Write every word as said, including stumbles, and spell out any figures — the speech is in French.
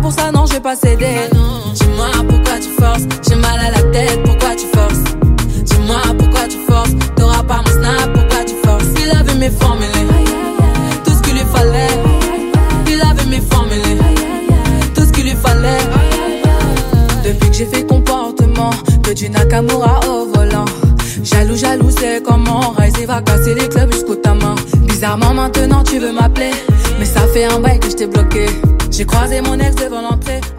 pour ça, non, j'ai pas cédé. Dis-moi pourquoi tu forces, j'ai mal à la tête, pourquoi tu forces. Dis-moi pourquoi tu forces, t'auras pas mon snap, pourquoi tu forces. Il avait mes formulés, tout ce qu'il lui fallait. Il avait mes formulés, tout ce qu'il lui fallait. Depuis que j'ai fait comportement, que du Nakamura au volant. Jaloux, jaloux, c'est comment Rise va casser les clubs jusqu'au tamin. Bizarrement maintenant tu veux m'appeler, mais ça fait un bail que je t'ai bloqué. J'ai croisé mon ex devant l'entrée.